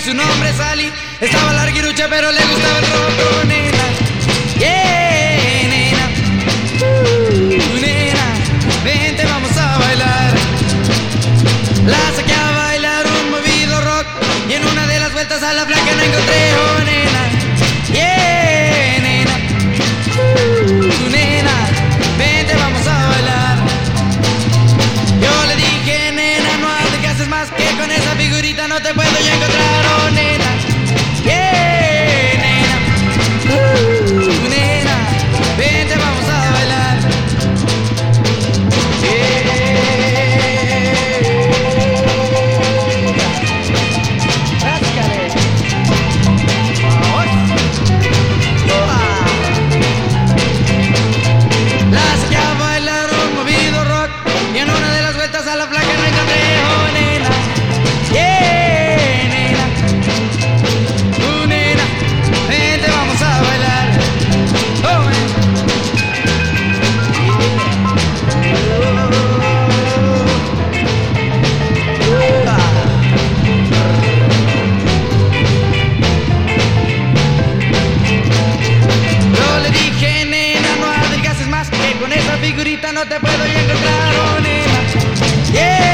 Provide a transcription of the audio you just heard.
su nombre es Sally. Estaba larguirucha pero le gustaba el rock, nena. Yeah, nena. Nena, vente, vamos a bailar. La saqué a bailar un movido rock y en una de las vueltas a la flaca no encontré, oh nena. Yeah, nena. Nena, vente, vamos a bailar. Yo le dije, nena, no hables que haces más, que con esa figurita no te puedo yo encontrar, oh nena. Yeah, nena. Nena, vente, vamos a bailar. La saqué a bailar un movido rock y en una de las vueltas a la flaca no encontré, oh nena. Yeah, nena. Nena, vente, vamos a bailar. Oh, man. Yo le dije, nena, no adelgaces más, que con esa figurita no te puedo yo encontrar, oh nena. Yeah.